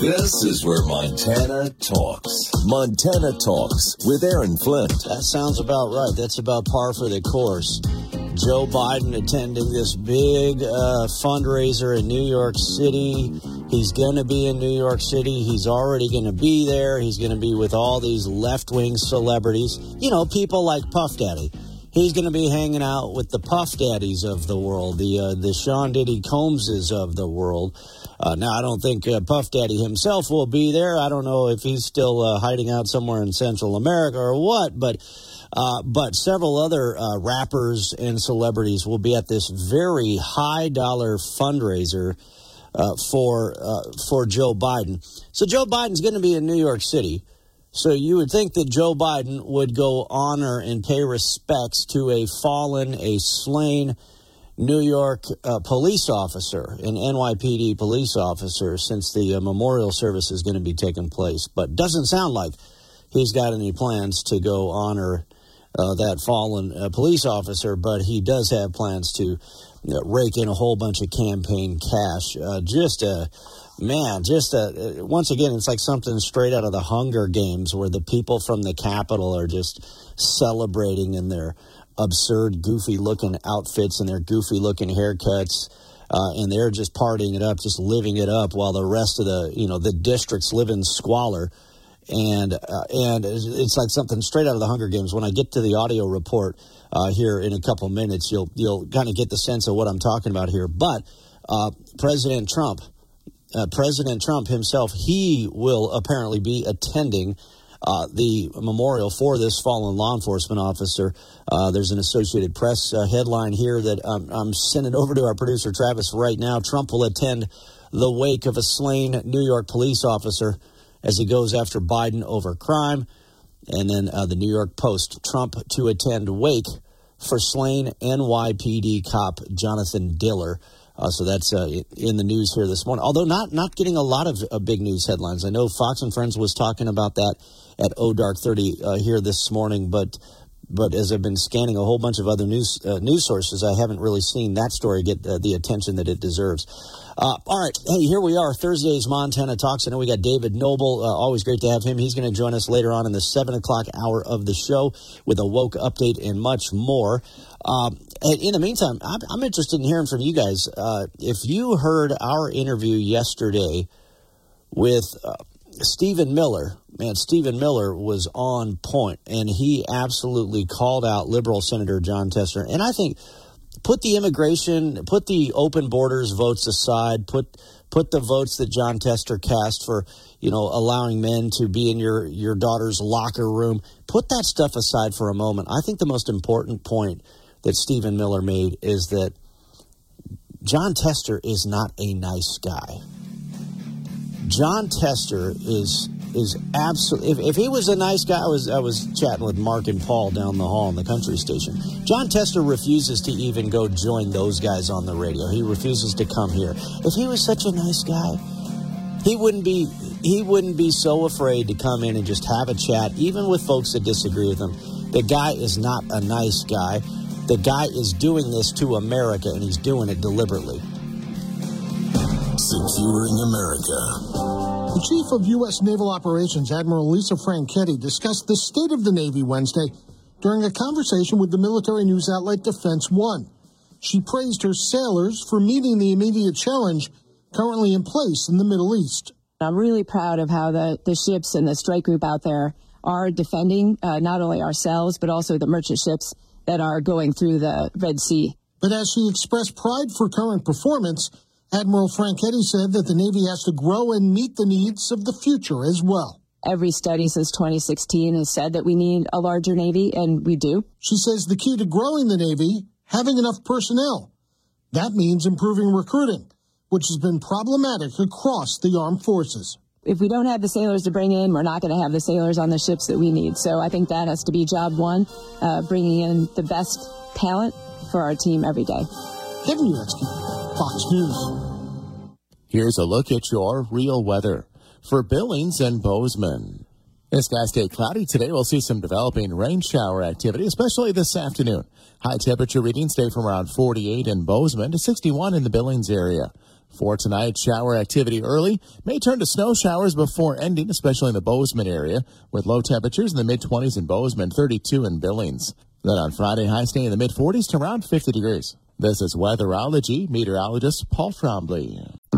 This is where Montana talks. Montana Talks with Aaron Flint. That sounds about right. That's about par for the course. Joe Biden attending this big fundraiser in New York City. He's going to be in New York City. He's already going to be there. He's going to be with all these left-wing celebrities. You know, people like Puff Daddy. He's going to be hanging out with the Puff Daddies of the world, the Sean Diddy Combses of the world. Now, I don't think Puff Daddy himself will be there. I don't know if he's still hiding out somewhere in Central America or what, but several other rappers and celebrities will be at this very high-dollar fundraiser for Joe Biden. So Joe Biden's going to be in New York City. So you would think that Joe Biden would go honor and pay respects to a slain New York police officer, an NYPD police officer, since the memorial service is going to be taking place. But doesn't sound like he's got any plans to go honor that fallen police officer, but he does have plans to rake in a whole bunch of campaign cash. Once again, it's like something straight out of the Hunger Games, where the people from the Capitol are just celebrating in their absurd, goofy-looking outfits and their goofy-looking haircuts, and they're just partying it up, just living it up, while the rest of the districts live in squalor. And it's like something straight out of the Hunger Games. When I get to the audio report here in a couple minutes, you'll kind of get the sense of what I'm talking about here. But President Trump himself, he will apparently be attending the memorial for this fallen law enforcement officer. There's an Associated Press headline here that I'm sending over to our producer Travis right now. Trump will attend the wake of a slain New York police officer as he goes after Biden over crime. And then the New York Post, Trump to attend wake for slain NYPD cop Jonathan Diller. So that's in the news here this morning, although not getting a lot of big news headlines. I know Fox and Friends was talking about that at Dark 30 here this morning, but as I've been scanning a whole bunch of other news sources, I haven't really seen that story get the attention that it deserves. All right, hey, here we are, Thursday's Montana Talks. I know we got David Noble, always great to have him. He's going to join us later on in the 7 o'clock hour of the show with a woke update and much more. In the meantime, I'm interested in hearing from you guys. If you heard our interview yesterday with Stephen Miller, man, Stephen Miller was on point, and he absolutely called out liberal Senator Jon Tester. And I think put the open borders votes aside, put the votes that Jon Tester cast for, allowing men to be in your daughter's locker room. Put that stuff aside for a moment. I think the most important point that Stephen Miller made is that Jon Tester is not a nice guy. Jon Tester is absolutely. If he was a nice guy, I was chatting with Mark and Paul down the hall in the country station. Jon Tester refuses to even go join those guys on the radio. He refuses to come here. If he was such a nice guy, he wouldn't be so afraid to come in and just have a chat, even with folks that disagree with him. The guy is not a nice guy. The guy is doing this to America, and he's doing it deliberately. Securing America. The Chief of U.S. Naval Operations, Admiral Lisa Franchetti, discussed the state of the Navy Wednesday during a conversation with the military news outlet Defense One. She praised her sailors for meeting the immediate challenge currently in place in the Middle East. I'm really proud of how the ships and the strike group out there are defending not only ourselves, but also the merchant ships that are going through the Red Sea. But as she expressed pride for current performance, Admiral Franchetti said that the Navy has to grow and meet the needs of the future as well. Every study since 2016 has said that we need a larger Navy, and we do. She says the key to growing the Navy, having enough personnel. That means improving recruiting, which has been problematic across the armed forces. If we don't have the sailors to bring in, we're not going to have the sailors on the ships that we need. So I think that has to be job one, bringing in the best talent for our team every day. Kevin Uretsky, Fox News. Here's a look at your real weather for Billings and Bozeman. It's going to stay cloudy today. We'll see some developing rain shower activity, especially this afternoon. High temperature readings stay from around 48 in Bozeman to 61 in the Billings area. For tonight, shower activity early may turn to snow showers before ending, especially in the Bozeman area, with low temperatures in the mid-20s in Bozeman, 32 in Billings. Then on Friday, high staying in the mid-40s to around 50 degrees. This is Weatherology meteorologist Paul Trombley.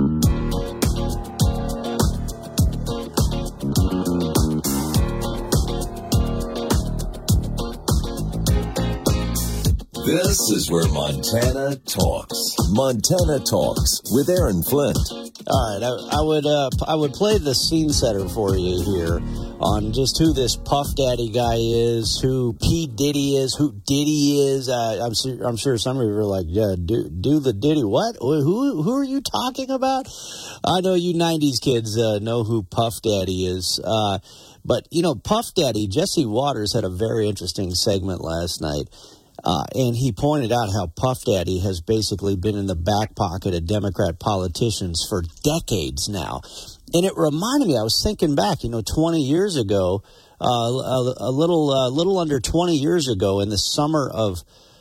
This is where Montana talks. Montana Talks with Aaron Flint. All right, I would play the scene setter for you here on just who this Puff Daddy guy is, who P. Diddy is, who Diddy is. I'm sure some of you are like, yeah, do the Diddy what? Who are you talking about? I know you 90s kids know who Puff Daddy is. But, you know, Puff Daddy, Jesse Waters had a very interesting segment last night. And he pointed out how Puff Daddy has basically been in the back pocket of Democrat politicians for decades now. And it reminded me, I was thinking back, 20 years ago, a little under 20 years ago, in the summer of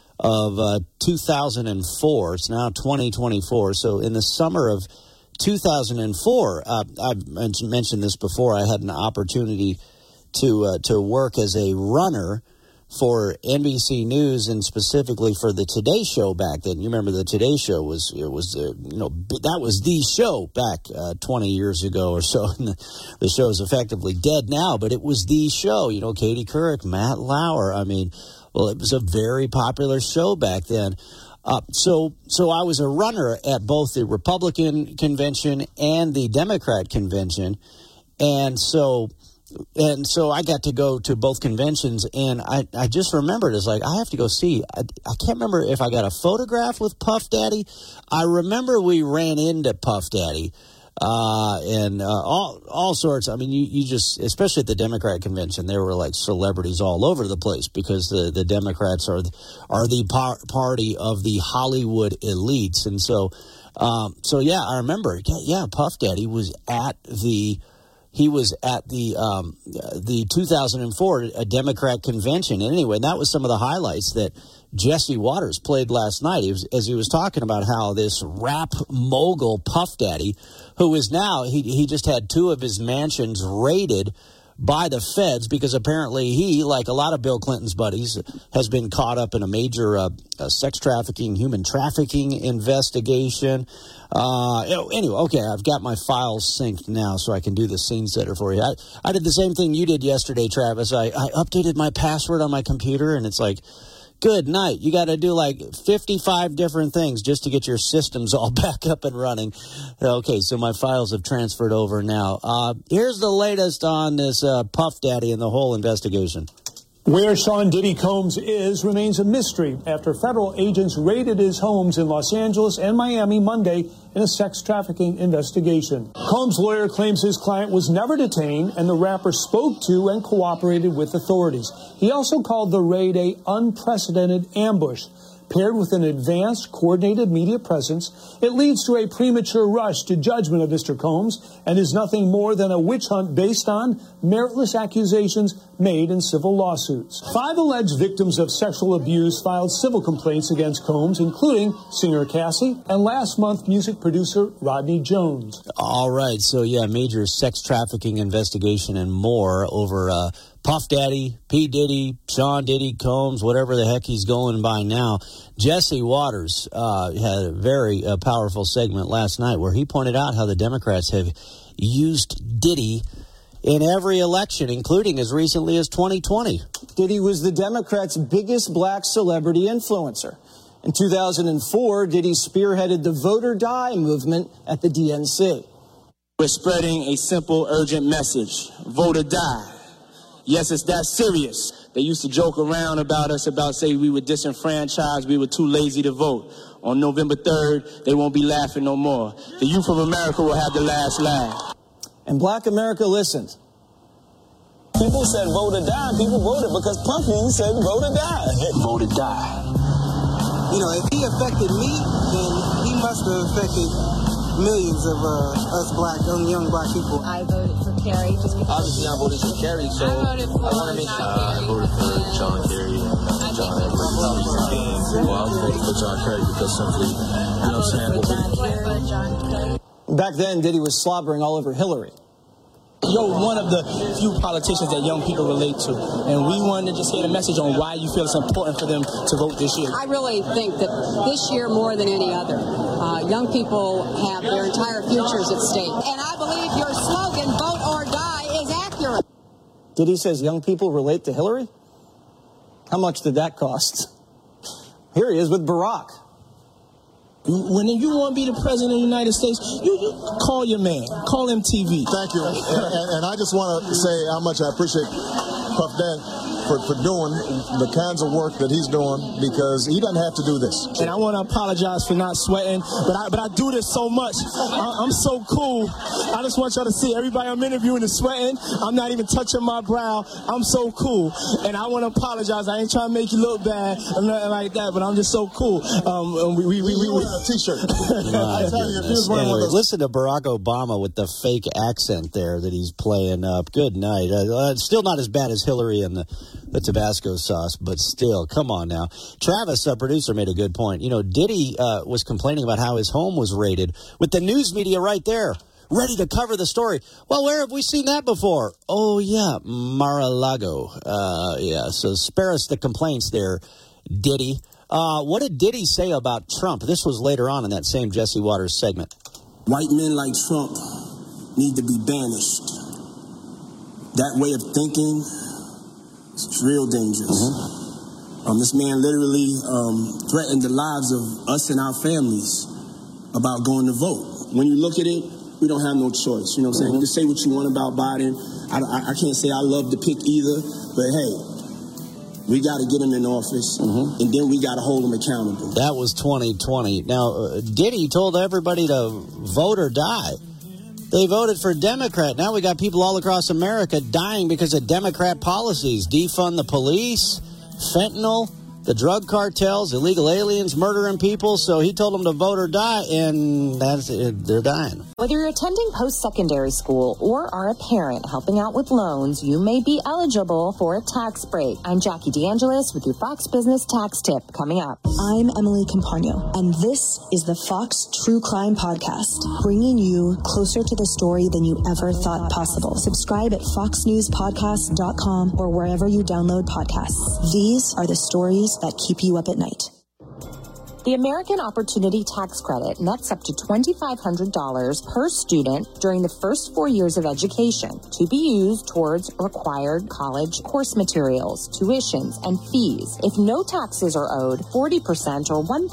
2004. It's now 2024. So in the summer of 2004, I've mentioned this before. I had an opportunity to work as a runner for NBC News, and specifically for the Today Show back then. You remember the Today Show that was the show back 20 years ago or so. And the show is effectively dead now, but it was the show. Katie Couric, Matt Lauer. It was a very popular show back then. So I was a runner at both the Republican convention and the Democrat convention, and so I got to go to both conventions, and I just remembered, it's like, I have to go see. I can't remember if I got a photograph with Puff Daddy. I remember we ran into Puff Daddy, and all sorts. You just, especially at the Democrat convention, there were like celebrities all over the place, because the Democrats are the party of the Hollywood elites. And so yeah, I remember, Puff Daddy was at the 2004 Democrat convention. And anyway, that was some of the highlights that Jesse Waters played last night. As he was talking about how this rap mogul Puff Daddy, who is now, he just had 2 of his mansions raided by the feds, because apparently he, like a lot of Bill Clinton's buddies, has been caught up in a major sex trafficking, human trafficking investigation. Anyway, okay, I've got my files synced now, so I can do the scene setter for you. I did the same thing you did yesterday, Travis. I updated my password on my computer, and it's like, good night. You got to do like 55 different things just to get your systems all back up and running. Okay, so my files have transferred over now. Here's the latest on this Puff Daddy and the whole investigation. Where Sean Diddy Combs remains a mystery after federal agents raided his homes in Los Angeles and Miami Monday in a sex trafficking investigation. Combs' lawyer claims his client was never detained, and the rapper spoke to and cooperated with authorities. He also called the raid an unprecedented ambush. Paired with an advanced, coordinated media presence, it leads to a premature rush to judgment of Mr. Combs and is nothing more than a witch hunt based on meritless accusations made in civil lawsuits. 5 alleged victims of sexual abuse filed civil complaints against Combs, including singer Cassie and last month music producer Rodney Jones. All right, so yeah, major sex trafficking investigation and more over Puff Daddy, P. Diddy, Sean Diddy, Combs, whatever the heck he's going by now. Jesse Waters had a very powerful segment last night where he pointed out how the Democrats have used Diddy in every election, including as recently as 2020. Diddy was the Democrats' biggest black celebrity influencer. In 2004, Diddy spearheaded the Vote or Die movement at the DNC. We're spreading a simple, urgent message. Vote or die. Yes, it's that serious. They used to joke around about us, say we were disenfranchised, we were too lazy to vote. On November 3rd, they won't be laughing no more. The youth of America will have the last laugh. And Black America listened. People said vote or die. People voted because Puffy said vote or die. Vote or die. If he affected me, then he must have affected millions of us young black people. I voted for Kerry just because. Obviously, I voted for Kerry, so I voted for I want to make sure. I voted for John Kerry, John Edwards. Well, I voted for John Kerry because simply, you know what I'm saying? Back then, Diddy was slobbering all over Hillary. You're one of the few politicians that young people relate to, and we wanted to just get a message on why you feel it's important for them to vote this year. I really think that this year, more than any other, young people have their entire futures at stake. And I believe your slogan, vote or die, is accurate. Diddy says young people relate to Hillary? How much did that cost? Here he is with Barack. When you want to be the president of the United States, you call your man, call MTV. Thank you. And I just want to say how much I appreciate Puff Daddy for doing the kinds of work that he's doing, because he doesn't have to do this. And I want to apologize for not sweating, but I do this so much. I'm so cool. I just want y'all to see everybody I'm interviewing is sweating. I'm not even touching my brow. I'm so cool. And I want to apologize. I ain't trying to make you look bad or nothing like that, but I'm just so cool. We wearing a t-shirt. Anyway, listen to Barack Obama with the fake accent there that he's playing up. Good night. Still not as bad as Hillary and the Tabasco sauce, but still, come on now. Travis, producer, made a good point. You know, Diddy was complaining about how his home was raided with the news media right there, ready to cover the story. Well, where have we seen that before? Oh, yeah, Mar-a-Lago. So spare us the complaints there, Diddy. What did Diddy say about Trump? This was later on in that same Jesse Waters segment. White men like Trump need to be banished. That way of thinking is real dangerous. This man literally threatened the lives of us and our families about going to vote. When you look at it, we don't have no choice. You know what I'm saying? You can say what you want about Biden. I can't say I love the pick either, but hey, we got to get him in office, and then we got to hold him accountable. That was 2020. Now, Diddy told everybody to vote or die. They voted for Democrat. Now we got people all across America dying because of Democrat policies. Defund the police, fentanyl, the drug cartels, illegal aliens murdering people. So he told them to vote or die, and that's it. They're dying. Whether you're attending post-secondary school or are a parent helping out with loans, you may be eligible for a tax break. I'm Jackie DeAngelis with your Fox Business Tax Tip coming up. I'm Emily Campagno, and this is the Fox True Crime Podcast, bringing you closer to the story than you ever thought possible. Subscribe at foxnewspodcast.com or wherever you download podcasts. These are the stories that keep you up at night. The American Opportunity Tax Credit nets up to $2,500 per student during the first 4 years of education to be used towards required college course materials, tuitions, and fees. If no taxes are owed, 40% or $1,000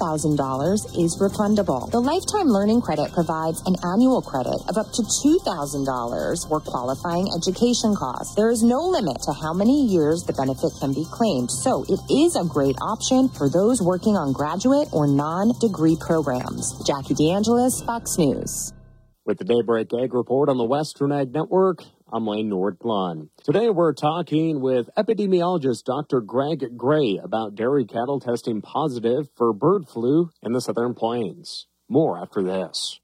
is refundable. The Lifetime Learning Credit provides an annual credit of up to $2,000 for qualifying education costs. There is no limit to how many years the benefit can be claimed, so it is a great option for those working on graduate or non-degree programs. Jackie DeAngelis, Fox News. With the Daybreak Ag Report on the Western Ag Network, I'm Lane Nordlund. Today we're talking with epidemiologist Dr. Greg Gray about dairy cattle testing positive for bird flu in the Southern Plains. More after this.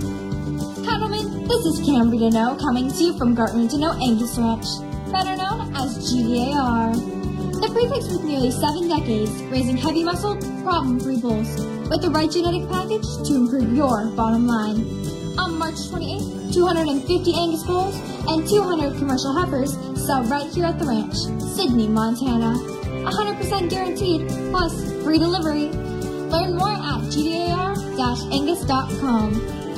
Cattlemen, this is Cambry Deneau coming to you from Gartman Deneau Angus Ranch, better known as GDAR. The prefix with nearly 7 decades, raising heavy muscle, problem-free bulls, with the right genetic package to improve your bottom line. On March 28th, 250 Angus bulls and 200 commercial heifers sell right here at the ranch, Sidney, Montana. 100% guaranteed, plus free delivery. Learn more at gdar-angus.com.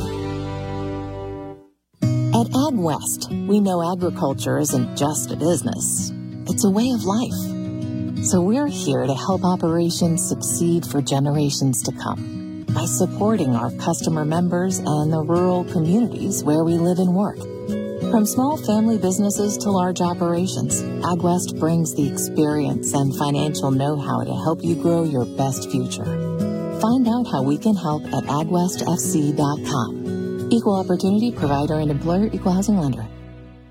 At Ag West, we know agriculture isn't just a business. It's a way of life. So we're here to help operations succeed for generations to come by supporting our customer members and the rural communities where we live and work. From small family businesses to large operations, AgWest brings the experience and financial know-how to help you grow your best future. Find out how we can help at agwestfc.com. Equal Opportunity Provider and Employer, Equal Housing Lender.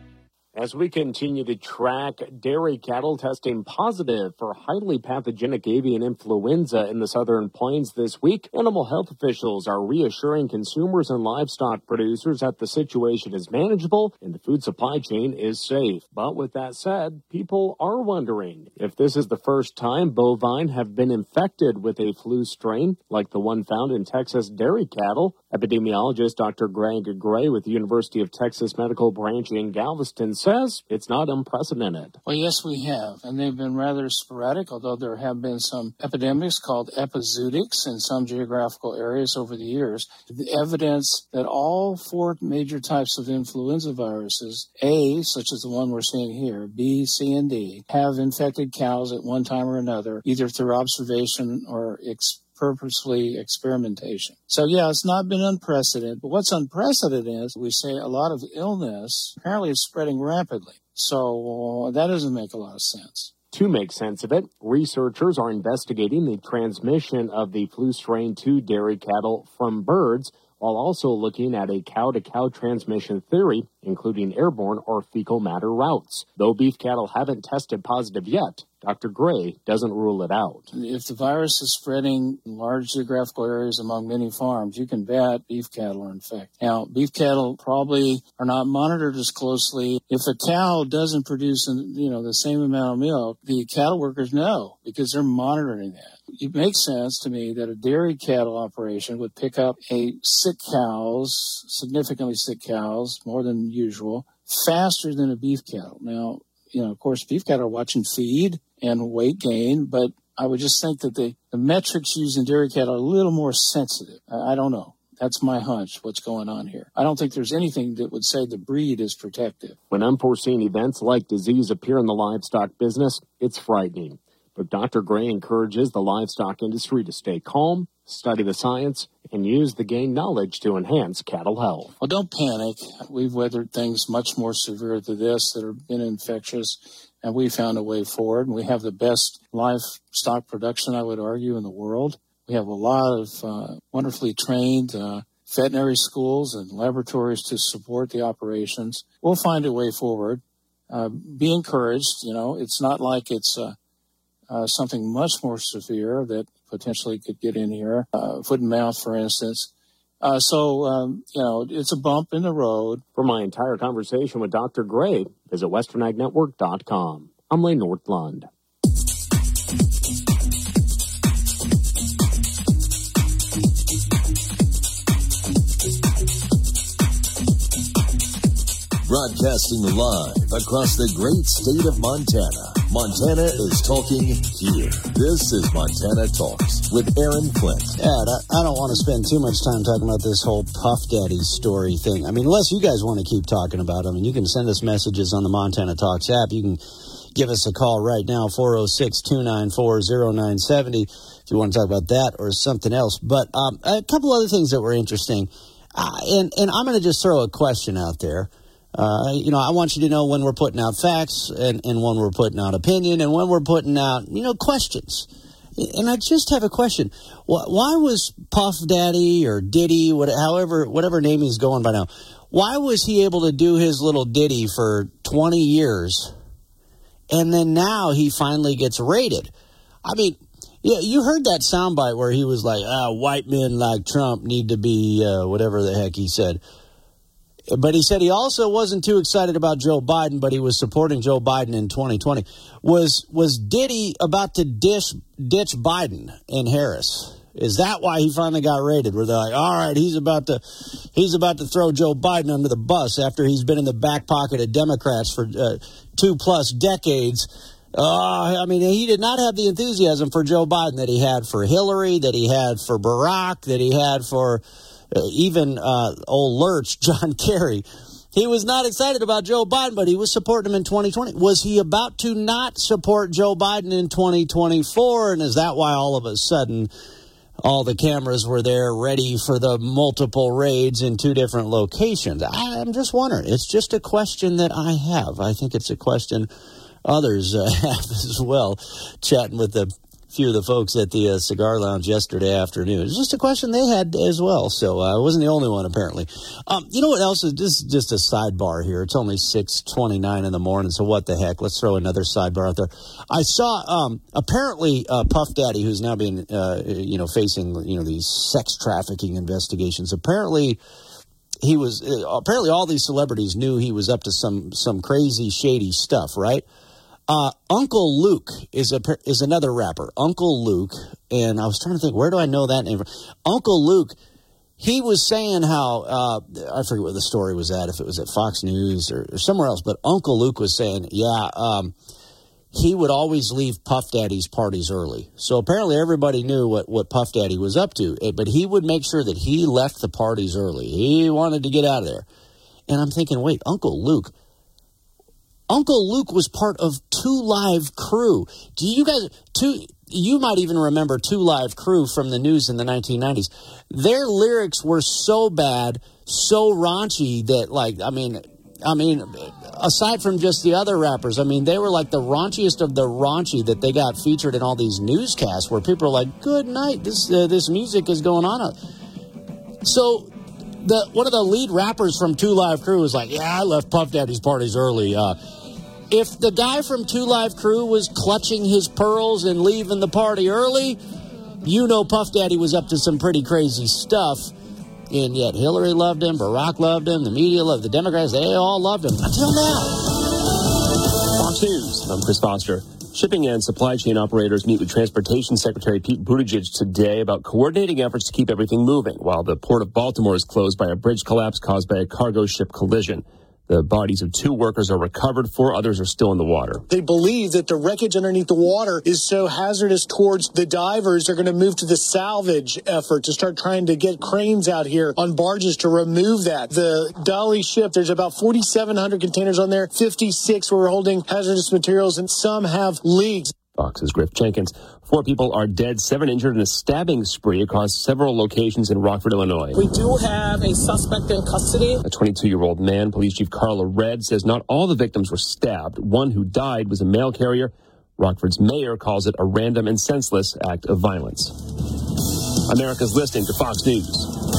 As we continue to track dairy cattle testing positive for highly pathogenic avian influenza in the Southern Plains this week, animal health officials are reassuring consumers and livestock producers that the situation is manageable and the food supply chain is safe. But with that said, people are wondering if this is the first time bovine have been infected with a flu strain like the one found in Texas dairy cattle. Epidemiologist Dr. Greg Gray with the University of Texas Medical Branch in Galveston says it's not unprecedented. Well, yes, we have, and they've been rather sporadic, although there have been some epidemics called epizootics in some geographical areas over the years. The evidence that all four major types of influenza viruses, A, such as the one we're seeing here, B, C, and D, have infected cows at one time or another, either through observation or purposely experimentation. So yeah, it's not been unprecedented, but what's unprecedented is we say a lot of illness apparently is spreading rapidly. So that doesn't make a lot of sense. To make sense of it, researchers are investigating the transmission of the flu strain to dairy cattle from birds, while also looking at a cow-to-cow transmission theory, including airborne or fecal matter routes. Though beef cattle haven't tested positive yet, Dr. Gray doesn't rule it out. If the virus is spreading in large geographical areas among many farms, you can bet beef cattle are infected. Now, beef cattle probably are not monitored as closely. If a cow doesn't produce, the same amount of milk, the cattle workers know because they're monitoring that. It makes sense to me that a dairy cattle operation would pick up significantly sick cows, more than usual, faster than a beef cattle. Now, of course, beef cattle are watching feed and weight gain, but I would just think that the metrics used in dairy cattle are a little more sensitive. I don't know. That's my hunch, what's going on here. I don't think there's anything that would say the breed is protective. When unforeseen events like disease appear in the livestock business, it's frightening. But Dr. Gray encourages the livestock industry to stay calm, study the science, and use the gained knowledge to enhance cattle health. Well, don't panic. We've weathered things much more severe than this that have been infectious, and we found a way forward. And we have the best livestock production, I would argue, in the world. We have a lot of wonderfully trained veterinary schools and laboratories to support the operations. We'll find a way forward. Be encouraged. It's not like it's something much more severe that potentially could get in here, foot and mouth, for instance. It's a bump in the road. For my entire conversation with Dr. Gray, visit westernagnetwork.com. I'm Lane Nordlund. Broadcasting live across the great state of Montana. Montana is talking here. This is Montana Talks with Aaron Flint. I don't want to spend too much time talking about this whole Puff Daddy story thing. Unless you guys want to keep talking about it. You can send us messages on the Montana Talks app. You can give us a call right now, 406-294-0970, if you want to talk about that or something else. But a couple other things that were interesting. And I'm going to just throw a question out there. I want you to know when we're putting out facts and when we're putting out opinion and when we're putting out, questions. And I just have a question. Why was Puff Daddy or Diddy, whatever name he's going by now, why was he able to do his little ditty for 20 years and then now he finally gets raided? You heard that soundbite where he was like, white men like Trump need to be whatever the heck he said. But he said he also wasn't too excited about Joe Biden, but he was supporting Joe Biden in 2020. Was Diddy about to ditch Biden and Harris? Is that why he finally got raided? Where they're like, all right, he's about to throw Joe Biden under the bus after he's been in the back pocket of Democrats for 2+ decades. He did not have the enthusiasm for Joe Biden that he had for Hillary, that he had for Barack, that he had for even old Lurch, John Kerry. He was not excited about Joe Biden, but he was supporting him in 2020. Was he about to not support Joe Biden in 2024? And is that why all of a sudden all the cameras were there ready for the multiple raids in 2 different locations? I'm just wondering. It's just a question that I have. I think it's a question others have as well. Chatting with the few of the folks at the cigar lounge yesterday afternoon. It's just a question they had as well, so I wasn't the only one, apparently. You know what else? This is just a sidebar here. It's only 6:29 in the morning, so what the heck? Let's throw another sidebar out there. I saw, apparently, Puff Daddy, who's now being, facing, these sex trafficking investigations. Apparently all these celebrities knew he was up to some crazy, shady stuff, right? Uncle Luke is another rapper. Uncle Luke, and I was trying to think, where do I know that name from? Uncle Luke, he was saying how, I forget what the story was at, if it was at Fox News or somewhere else, but Uncle Luke was saying, he would always leave Puff Daddy's parties early. So apparently everybody knew what Puff Daddy was up to, but he would make sure that he left the parties early. He wanted to get out of there. And I'm thinking, wait, Uncle Luke was part of 2 Live Crew. Do you guys, you might even remember 2 Live Crew from the news in the 1990s. Their lyrics were so bad, so raunchy that, aside from just the other rappers, they were like the raunchiest of the raunchy that they got featured in all these newscasts where people are like, good night, this music is going on. So one of the lead rappers from 2 Live Crew was like, I left Puff Daddy's parties early. If the guy from 2 Live Crew was clutching his pearls and leaving the party early, Puff Daddy was up to some pretty crazy stuff. And yet Hillary loved him, Barack loved him, the media loved him, the Democrats, they all loved him. Until now. Fox News, I'm Chris Foster. Shipping and supply chain operators meet with Transportation Secretary Pete Buttigieg today about coordinating efforts to keep everything moving while the Port of Baltimore is closed by a bridge collapse caused by a cargo ship collision. The bodies of 2 workers are recovered. 4 others are still in the water. They believe that the wreckage underneath the water is so hazardous towards the divers. They're going to move to the salvage effort to start trying to get cranes out here on barges to remove that. The Dolly ship, there's about 4,700 containers on there, 56 were holding hazardous materials, and some have leaks. Fox's Griff Jenkins. 4 people are dead, 7 injured in a stabbing spree across several locations in Rockford, Illinois. We do have a suspect in custody. A 22-year-old man, Police Chief Carla Red, says not all the victims were stabbed. One who died was a mail carrier. Rockford's mayor calls it a random and senseless act of violence. America's listening to Fox News.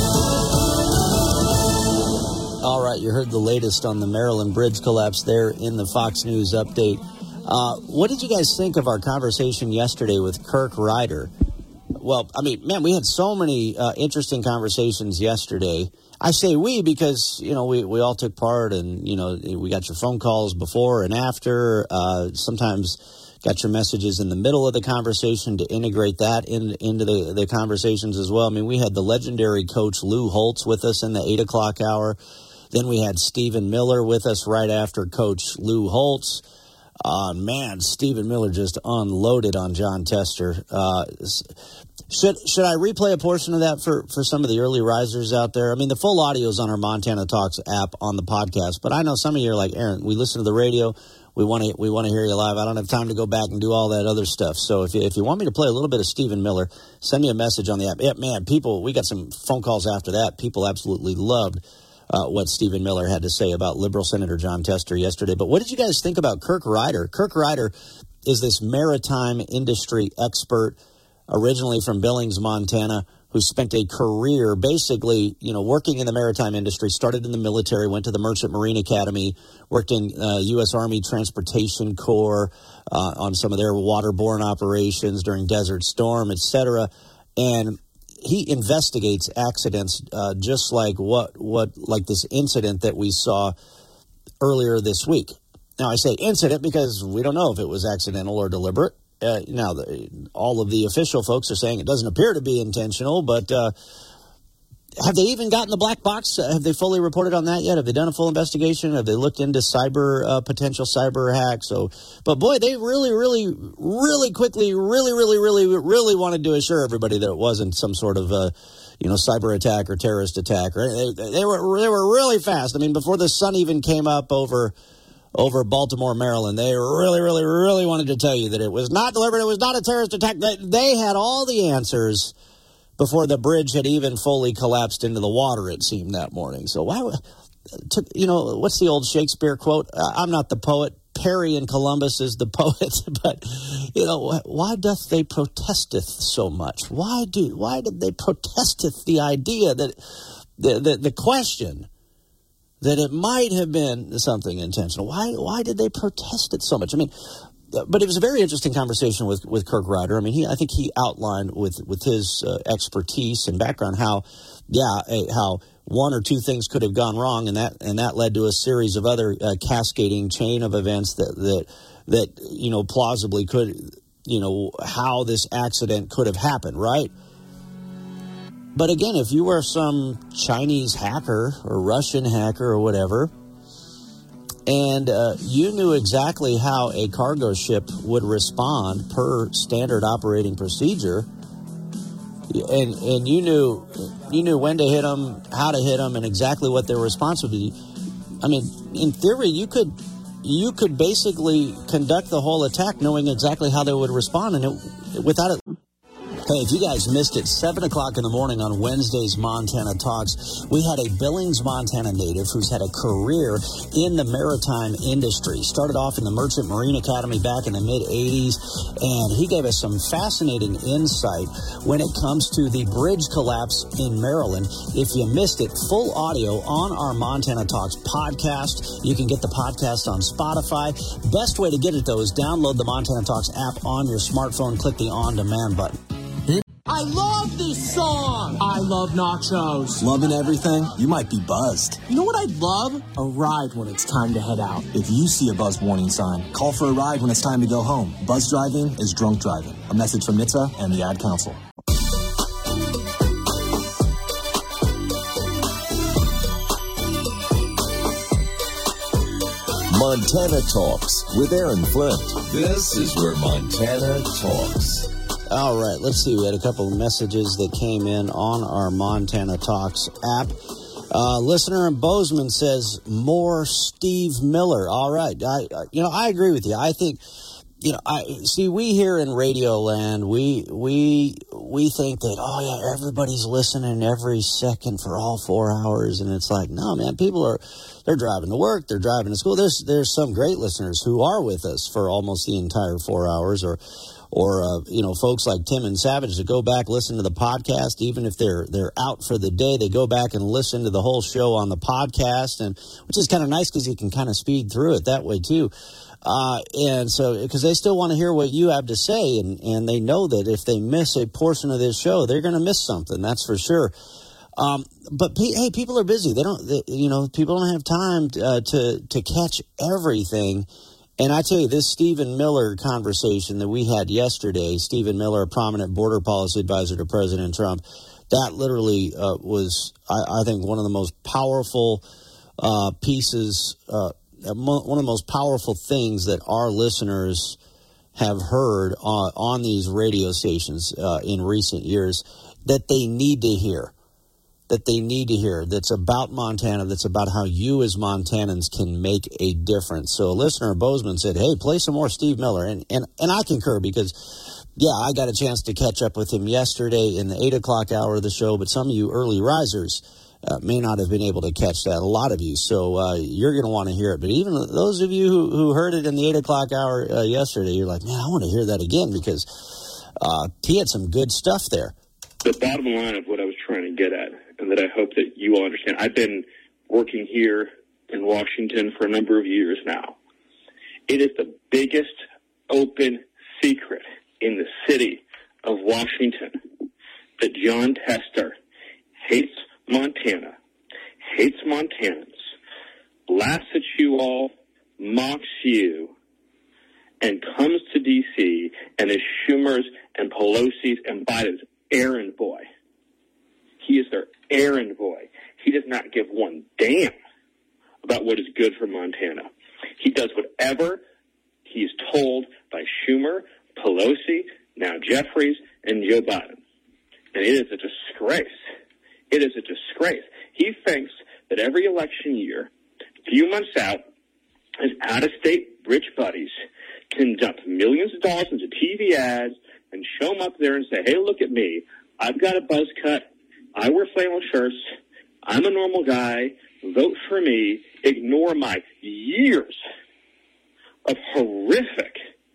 All right, you heard the latest on the Maryland bridge collapse there in the Fox News update. What did you guys think of our conversation yesterday with Kirk Ryder? Well, we had so many interesting conversations yesterday. I say we because, we all took part and, we got your phone calls before and after. Sometimes got your messages in the middle of the conversation to integrate that into the conversations as well. We had the legendary coach Lou Holtz with us in the 8 o'clock hour. Then we had Stephen Miller with us right after Coach Lou Holtz. Stephen Miller just unloaded on John Tester. Should I replay a portion of that for some of the early risers out there? The full audio is on our Montana Talks app on the podcast, but I know some of you are like, Aaron, we listen to the radio. We want to hear you live. I don't have time to go back and do all that other stuff. So if you want me to play a little bit of Stephen Miller, send me a message on the app. Yeah, we got some phone calls after that. People absolutely loved what Stephen Miller had to say about Liberal Senator John Tester yesterday. But what did you guys think about Kirk Ryder? Kirk Ryder is this maritime industry expert, originally from Billings, Montana, who spent a career basically, working in the maritime industry, started in the military, went to the Merchant Marine Academy, worked in U.S. Army Transportation Corps on some of their waterborne operations during Desert Storm, etc. And he investigates accidents just like like this incident that we saw earlier this week. Now, I say incident because we don't know if it was accidental or deliberate. Now, all of the official folks are saying it doesn't appear to be intentional, but have they even gotten the black box? Have they fully reported on that yet? Have they done a full investigation? Have they looked into potential cyber hacks? But boy, they really quickly, really wanted to assure everybody that it wasn't some sort of cyber attack or terrorist attack. Right? They were really fast. Before the sun even came up over Baltimore, Maryland, they really wanted to tell you that it was not deliberate, it was not a terrorist attack. They had all the answers before the bridge had even fully collapsed into the water, it seemed, that morning. So what's the old Shakespeare quote? I'm not the poet, Perry in Columbus is the poet, but, why doth they protesteth so much? Why did they protesteth the idea that the question that it might have been something intentional? Why did they protest it so much? I mean, but it was a very interesting conversation with Kirk Ryder. I mean, I think he outlined with his expertise and background how one or two things could have gone wrong, and that led to a series of other cascading chain of events that plausibly could, how this accident could have happened, right? But again, if you were some Chinese hacker or Russian hacker or whatever, and you knew exactly how a cargo ship would respond per standard operating procedure, and you knew when to hit them, how to hit them, and exactly what their response would be. I mean, in theory, you could basically conduct the whole attack knowing exactly how they would respond, and without it. Hey, if you guys missed it, 7 o'clock in the morning on Wednesday's Montana Talks, we had a Billings, Montana native who's had a career in the maritime industry. Started off in the Merchant Marine Academy back in the mid-'80s, and he gave us some fascinating insight when it comes to the bridge collapse in Maryland. If you missed it, full audio on our Montana Talks podcast. You can get the podcast on Spotify. Best way to get it, though, is download the Montana Talks app on your smartphone. Click the on-demand button. I love this song. I love nachos. Loving everything? You might be buzzed. You know what I'd love? A ride when it's time to head out. If you see a buzz warning sign, call for a ride when it's time to go home. Buzz driving is drunk driving. A message from NHTSA and the Ad Council. Montana Talks with Aaron Flint. This is where Montana talks. All right, let's see. We had a couple of messages that came in on our Montana Talks app. Listener in Bozeman says, more Steve Miller. All right. I agree with you. I think, we here in Radio Land, we think that, oh yeah, everybody's listening every second for all 4 hours. And it's like, no, man, they're driving to work. They're driving to school. There's some great listeners who are with us for almost the entire 4 hours, or folks like Tim and Savage that go back, listen to the podcast, even if they're out for the day, they go back and listen to the whole show on the podcast, and which is kind of nice because you can kind of speed through it that way too. And so, because they still want to hear what you have to say, and they know that if they miss a portion of this show, they're going to miss something. That's for sure. But hey, people are busy. People don't have time to catch everything. And I tell you, this Stephen Miller conversation that we had yesterday, Stephen Miller, a prominent border policy advisor to President Trump, that literally was, I think, one of the most powerful pieces, one of the most powerful things that our listeners have heard on these radio stations in recent years that they need to hear. That's about Montana, that's about how you as Montanans can make a difference. So a listener in Bozeman said, hey, play some more Steve Miller. And I concur because, yeah, I got a chance to catch up with him yesterday in the 8 o'clock hour of the show, but some of you early risers may not have been able to catch that, a lot of you. So you're going to want to hear it. But even those of you who heard it in the 8 o'clock hour yesterday, you're like, man, I want to hear that again because he had some good stuff there. The bottom line of what I was trying to get at, and that I hope that you all understand, I've been working here in Washington for a number of years now. It is the biggest open secret in the city of Washington that Jon Tester hates Montana, hates Montanans, laughs at you all, mocks you, and comes to D.C. and is Schumer's and Pelosi's and Biden's errand boy. He is their errand boy. He does not give one damn about what is good for Montana. He does whatever he is told by Schumer, Pelosi, now Jeffries, and Joe Biden. And it is a disgrace. It is a disgrace. He thinks that every election year, a few months out, his out-of-state rich buddies can dump millions of dollars into TV ads and show them up there and say, hey, look at me. I've got a buzz cut. I wear flannel shirts. I'm a normal guy. Vote for me. Ignore my years of horrific,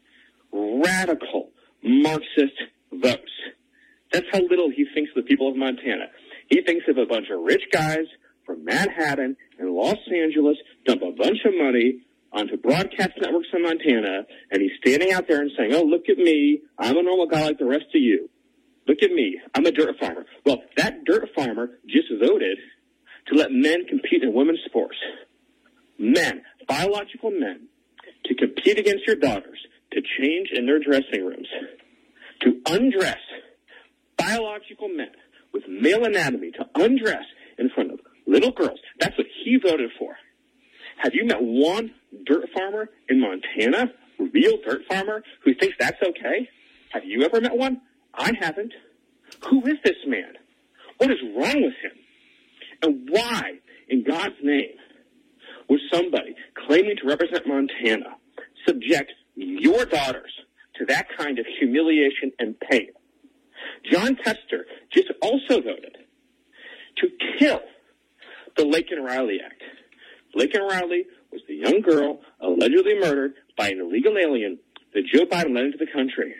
radical Marxist votes. That's how little he thinks of the people of Montana. He thinks of a bunch of rich guys from Manhattan and Los Angeles dump a bunch of money onto broadcast networks in Montana, and he's standing out there and saying, oh, look at me. I'm a normal guy like the rest of you. Look at me. I'm a dirt farmer. Well, that dirt farmer just voted to let men compete in women's sports. Men, biological men, to compete against your daughters, to change in their dressing rooms, to undress biological men with male anatomy, to undress in front of little girls. That's what he voted for. Have you met one dirt farmer in Montana, real dirt farmer, who thinks that's okay? Have you ever met one? I haven't. Who is this man? What is wrong with him? And why, in God's name, would somebody claiming to represent Montana subject your daughters to that kind of humiliation and pain? Jon Tester just also voted to kill the Laken Riley Act. Laken Riley was the young girl allegedly murdered by an illegal alien that Joe Biden let into the country.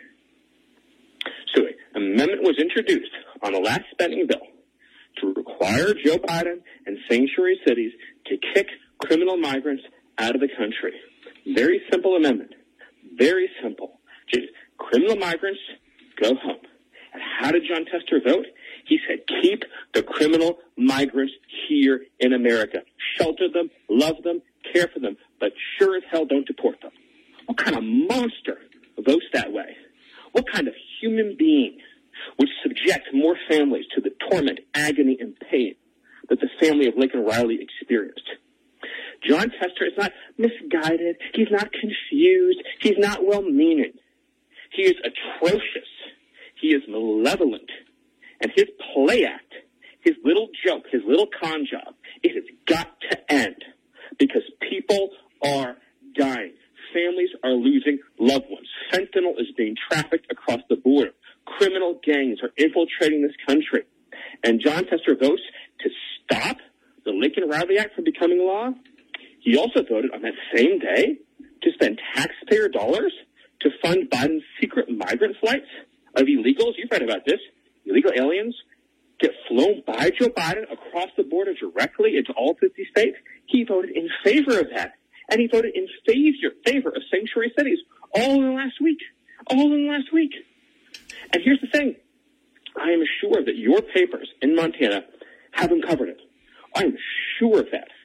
So an amendment was introduced on the last spending bill to require Joe Biden and sanctuary cities to kick criminal migrants out of the country. Very simple amendment. Very simple. Just criminal migrants, go home. And how did Jon Tester vote? He said, keep the criminal migrants here in America. Shelter them, love them, care for them, but sure as hell don't deport them. What kind of monster votes that way? What kind of human being would subject more families to the torment, agony, and pain that the family of Laken Riley experienced? Jon Tester is not misguided. He's not confused. He's not well-meaning. He is atrocious. He is malevolent. And his play act, his little joke, his little con job, it has got to end because people are dying. Families are losing loved ones. Fentanyl is being trafficked across the border. Criminal gangs are infiltrating this country. And Jon Tester votes to stop the Laken Riley Act from becoming law. He also voted on that same day to spend taxpayer dollars to fund Biden's secret migrant flights of illegals. You've read about this. Illegal aliens get flown by Joe Biden across the border directly into all 50 states. He voted in favor of that. And he voted in favor of sanctuary cities all in the last week. All in the last week. And here's the thing. I am sure that your papers in Montana have uncovered it. I am sure of that.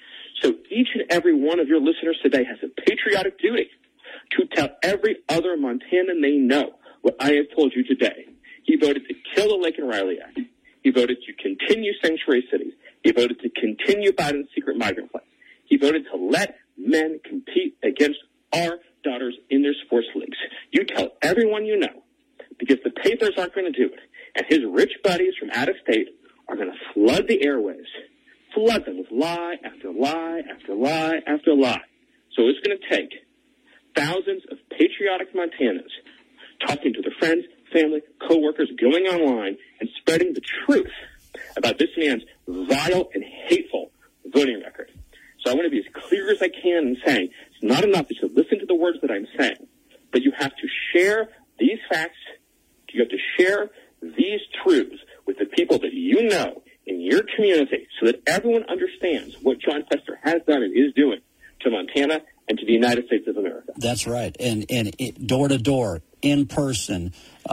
So each and every one of your listeners today has a patriotic duty to tell every other Montanan they know what I have told you today. He voted to kill the Laken Riley Act. He voted to continue sanctuary cities. He voted to continue Biden's secret migrant flight. He voted to let men compete against our daughters in their sports leagues. You tell everyone you know, because the papers aren't going to do it. And his rich buddies from out of state are going to flood the airwaves, flood them with lie after lie after lie after lie. So it's going to take thousands of patriotic Montanans talking to their friends, family, co-workers, going online and spreading the truth about this man's vile and hateful voting record. So I want to be as clear as I can in saying it's not enough that you listen to the words that I'm saying, but you have to share these facts, you have to share these truths with the people that you know in your community so that everyone understands what Jon Tester has done and is doing to Montana and to the United States of America. That's right. And door to door, in person,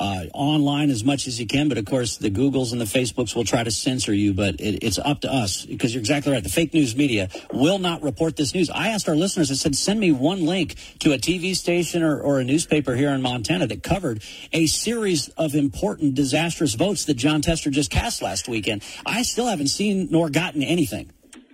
online as much as you can. But, of course, the Googles and the Facebooks will try to censor you. But it's up to us, because you're exactly right. The fake news media will not report this news. I asked our listeners, I said, send me one link to a TV station or a newspaper here in Montana that covered a series of important, disastrous votes that Jon Tester just cast last weekend. I still haven't seen nor gotten anything.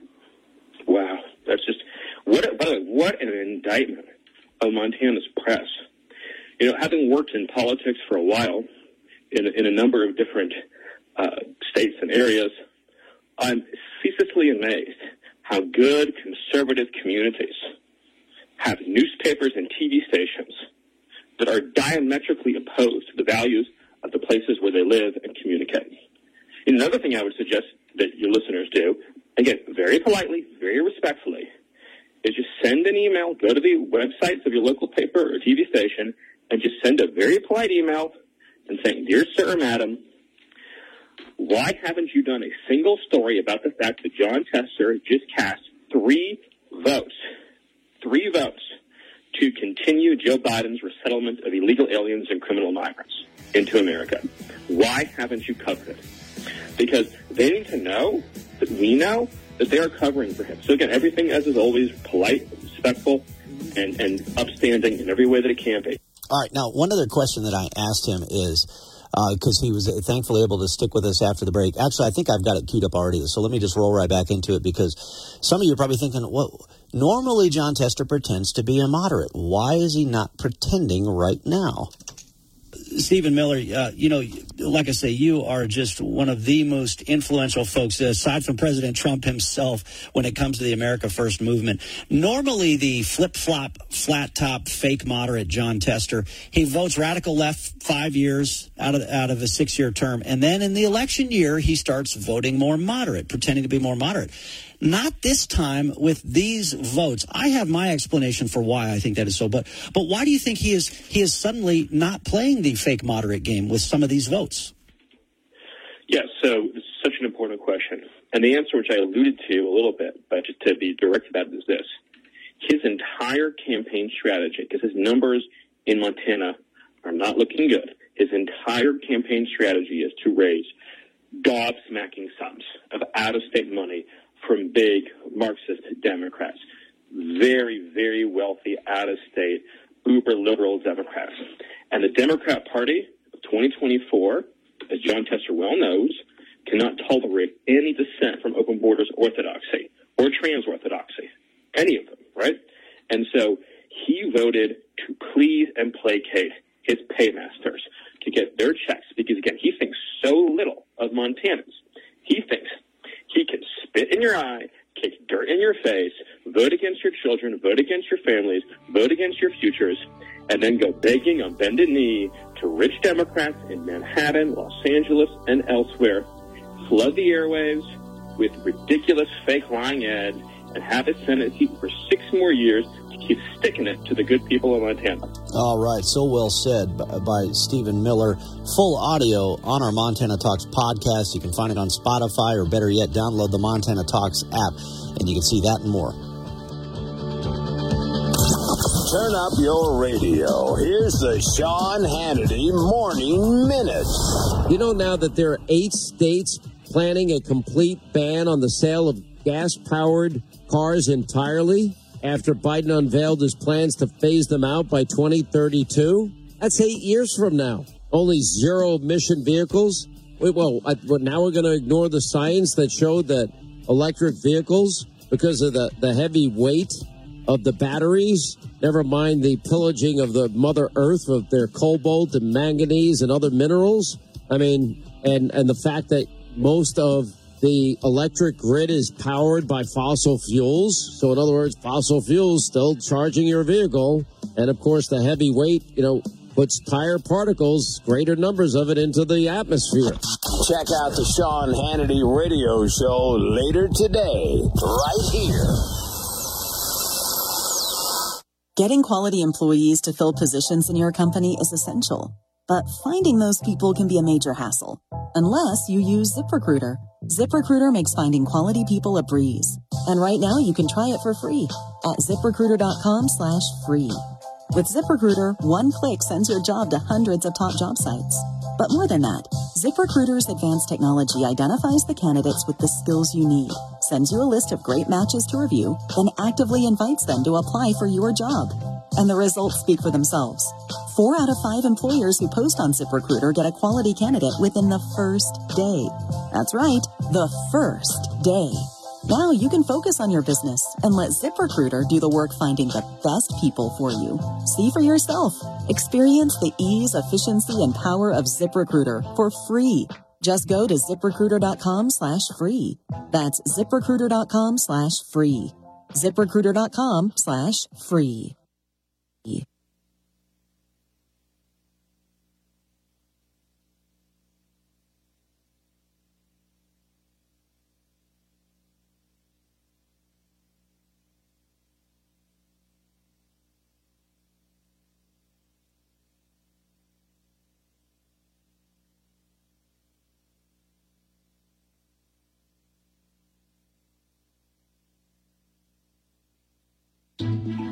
Wow. That's just, what an indictment of Montana's press. You know, having worked in politics for a while in a number of different states and areas, I'm ceaselessly amazed how good conservative communities have newspapers and TV stations that are diametrically opposed to the values of the places where they live and communicate. And another thing I would suggest that your listeners do, again, very politely, very respectfully, is just send an email, go to the websites of your local paper or TV station, and just send a very polite email and saying, "Dear Sir or Madam, why haven't you done a single story about the fact that Jon Tester just cast 3 votes to continue Joe Biden's resettlement of illegal aliens and criminal migrants into America? Why haven't you covered it?" Because they need to know that we know that they are covering for him. So again, everything as is always polite, respectful, and upstanding in every way that it can be. All right. Now, one other question that I asked him is, because he was thankfully able to stick with us after the break. Actually, I think I've got it queued up already, so let me just roll right back into it, because some of you are probably thinking, well, normally Jon Tester pretends to be a moderate. Why is he not pretending right now? Stephen Miller, like I say, you are just one of the most influential folks, aside from President Trump himself, when it comes to the America First movement. Normally, the flip-flop, flat-top, fake moderate Jon Tester, he votes radical left 5 years out of a 6-year term, and then in the election year, he starts voting more moderate, pretending to be more moderate. Not this time with these votes. I have my explanation for why I think that is so, but why do you think he is suddenly not playing the fake moderate game with some of these votes? Yeah, so it's such an important question. And the answer, which I alluded to a little bit, but just to be direct about it, is this. His entire campaign strategy, because his numbers in Montana are not looking good, his entire campaign strategy is to raise gobsmacking sums of out-of-state money from big Marxist Democrats, very, very wealthy, out-of-state, uber-liberal Democrats. And the Democrat Party of 2024, as Jon Tester well knows, cannot tolerate any dissent from open borders orthodoxy or trans-orthodoxy, any of them, right? And so he voted to please and placate his paymasters to get their checks because, again, he thinks so little of Montanans. He thinks he can spit in your eye, kick dirt in your face, vote against your children, vote against your families, vote against your futures, and then go begging on bended knee to rich Democrats in Manhattan, Los Angeles, and elsewhere, flood the airwaves with ridiculous fake lying ads, and have his Senate seat for 6 more years to keep sticking it to the good people of Montana. All right, so well said by Stephen Miller. Full audio on our Montana Talks podcast. You can find it on Spotify, or better yet, download the Montana Talks app, and you can see that and more. Turn up your radio. Here's the Sean Hannity Morning Minute. You know now that there are 8 states planning a complete ban on the sale of gas-powered cars entirely after Biden unveiled his plans to phase them out by 2032? That's 8 years from now. Only zero-emission vehicles? Well, now we're going to ignore the science that showed that electric vehicles, because of the heavy weight of the batteries, never mind the pillaging of the Mother Earth of their cobalt and manganese and other minerals. I mean, and the fact that most of the electric grid is powered by fossil fuels. So in other words, fossil fuels still charging your vehicle. And of course, the heavy weight, puts tire particles, greater numbers of it, into the atmosphere. Check out the Sean Hannity radio show later today, right here. Getting quality employees to fill positions in your company is essential. But finding those people can be a major hassle, unless you use ZipRecruiter. ZipRecruiter makes finding quality people a breeze. And right now you can try it for free at ZipRecruiter.com/free. With ZipRecruiter, one click sends your job to hundreds of top job sites. But more than that, ZipRecruiter's advanced technology identifies the candidates with the skills you need, sends you a list of great matches to review, then actively invites them to apply for your job. And the results speak for themselves. 4 out of 5 employers who post on ZipRecruiter get a quality candidate within the first day. That's right, the first day. Now you can focus on your business and let ZipRecruiter do the work finding the best people for you. See for yourself. Experience the ease, efficiency, and power of ZipRecruiter for free. Just go to ZipRecruiter.com/free. That's ZipRecruiter.com/free. ZipRecruiter.com/free.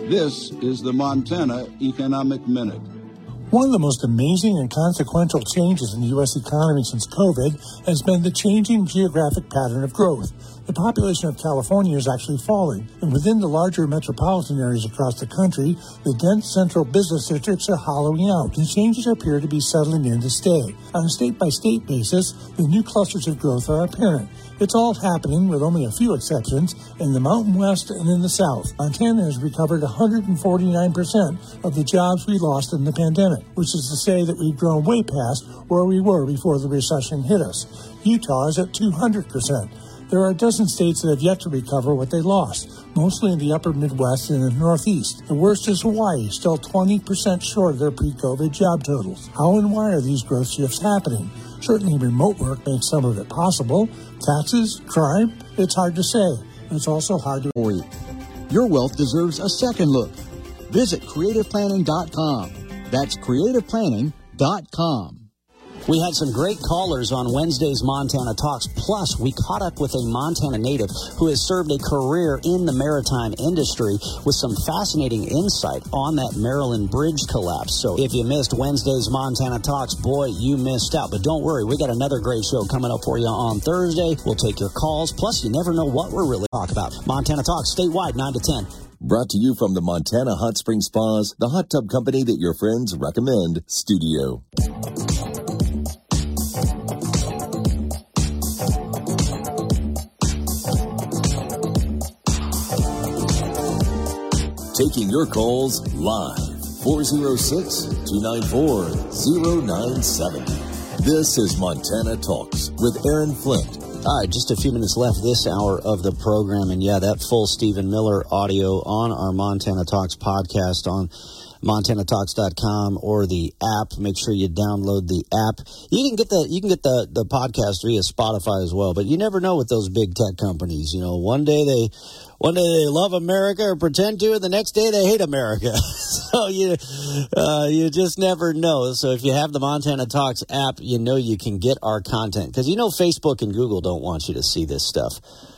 This is the Montana Economic Minute. One of the most amazing and consequential changes in the U.S. economy since COVID has been the changing geographic pattern of growth. The population of California is actually falling, and within the larger metropolitan areas across the country, the dense central business districts are hollowing out, and changes appear to be settling in to stay. On a state-by-state basis, the new clusters of growth are apparent. It's all happening, with only a few exceptions, in the Mountain West and in the South. Montana has recovered 149% of the jobs we lost in the pandemic, which is to say that we've grown way past where we were before the recession hit us. Utah is at 200%. There are a dozen states that have yet to recover what they lost, mostly in the upper Midwest and the Northeast. The worst is Hawaii, still 20% short of their pre-COVID job totals. How and why are these growth shifts happening? Certainly remote work makes some of it possible. Taxes, crime, it's hard to say. It's also hard to worry. Your wealth deserves a second look. Visit creativeplanning.com. That's creativeplanning.com. We had some great callers on Wednesday's Montana Talks. Plus, we caught up with a Montana native who has served a career in the maritime industry with some fascinating insight on that Maryland bridge collapse. So if you missed Wednesday's Montana Talks, boy, you missed out. But don't worry, we got another great show coming up for you on Thursday. We'll take your calls. Plus, you never know what we're really talking about. Montana Talks, statewide, 9 to 10. Brought to you from the Montana Hot Spring Spas, the hot tub company that your friends recommend, Studio. Taking your calls live, 406-294-097. This is Montana Talks with Aaron Flint. All right, just a few minutes left this hour of the program. And yeah, that full Stephen Miller audio on our Montana Talks podcast on MontanaTalks.com or the app. Make sure you download the app. You can get the podcast via Spotify as well, but you never know with those big tech companies. You know, one day they love America or pretend to, and the next day they hate America. So you just never know. So if you have the Montana Talks app, you know you can get our content, because you know Facebook and Google don't want you to see this stuff.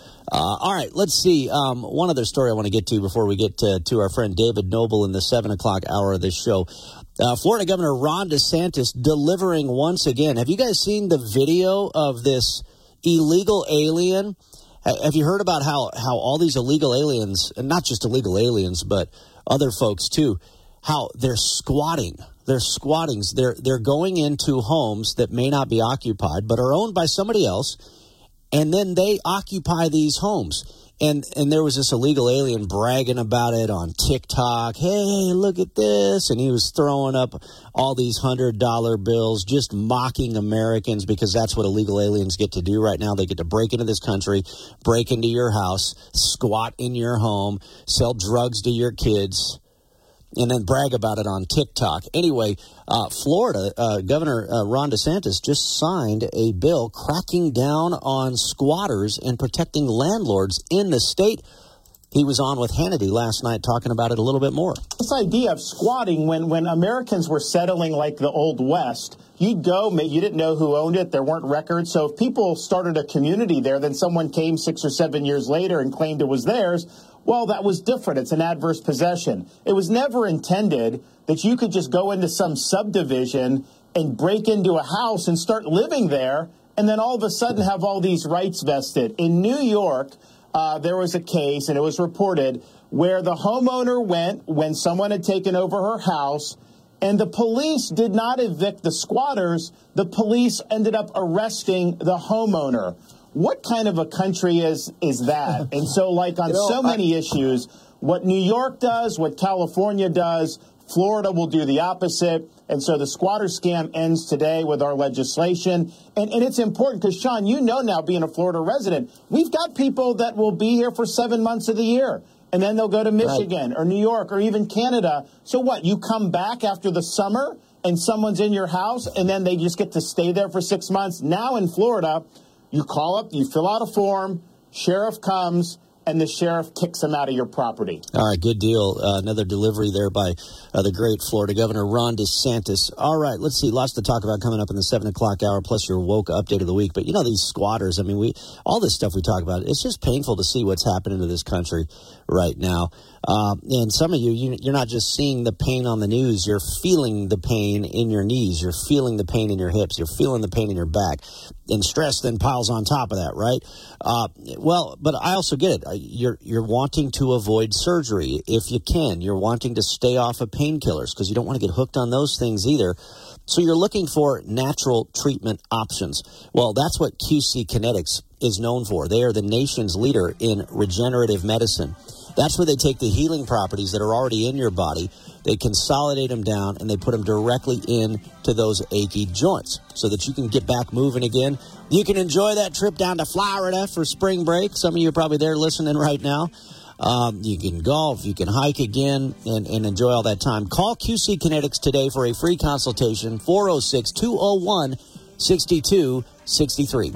All right, let's see. One other story I want to get to before we get to our friend David Noble in the 7 o'clock hour of this show. Florida Governor Ron DeSantis delivering once again. Have you guys seen the video of this illegal alien? Have you heard about how all these illegal aliens, and not just illegal aliens, but other folks too, how they're squatting? They're squattings. They're going into homes that may not be occupied, but are owned by somebody else. And then they occupy these homes. And there was this illegal alien bragging about it on TikTok. Hey, look at this. And he was throwing up all these $100 bills, just mocking Americans, because that's what illegal aliens get to do right now. They get to break into this country, break into your house, squat in your home, sell drugs to your kids, and then brag about it on TikTok. Anyway, Florida Governor Ron DeSantis just signed a bill cracking down on squatters and protecting landlords in the state. He was on with Hannity last night talking about it a little bit more. This idea of squatting, when Americans were settling like the Old West, you'd go, you didn't know who owned it, there weren't records. So if people started a community there, then someone came 6 or 7 years later and claimed it was theirs, well, that was different. It's an adverse possession. It was never intended that you could just go into some subdivision and break into a house and start living there, and then all of a sudden have all these rights vested. In New York, there was a case, and it was reported, where the homeowner went when someone had taken over her house, and the police did not evict the squatters. The police ended up arresting the homeowner. What kind of a country is that? And so, like on so many issues, what New York does, what California does, Florida will do the opposite. And so the squatter scam ends today with our legislation. And it's important because, Sean, you know now, being a Florida resident, we've got people that will be here for 7 months of the year. And then they'll go to Michigan or New York or even Canada. So what? You come back after the summer and someone's in your house and then they just get to stay there for 6 months. Now in Florida, you call up, you fill out a form, sheriff comes, and the sheriff kicks them out of your property. All right, good deal. Another delivery there by the great Florida Governor Ron DeSantis. All right, let's see. Lots to talk about coming up in the 7 o'clock hour, plus your woke update of the week. But, these squatters, all this stuff we talk about, it's just painful to see what's happening to this country right now. And some of you're not just seeing the pain on the news. You're feeling the pain in your knees. You're feeling the pain in your hips. You're feeling the pain in your back. And stress then piles on top of that, right? But I also get it. You're wanting to avoid surgery if you can. You're wanting to stay off of painkillers because you don't want to get hooked on those things either. So you're looking for natural treatment options. Well, that's what QC Kinetics is known for. They are the nation's leader in regenerative medicine. That's where they take the healing properties that are already in your body, they consolidate them down, and they put them directly into those achy joints so that you can get back moving again. You can enjoy that trip down to Florida for spring break. Some of you are probably there listening right now. You can golf, you can hike again, and enjoy all that time. Call QC Kinetics today for a free consultation, 406-201-6263.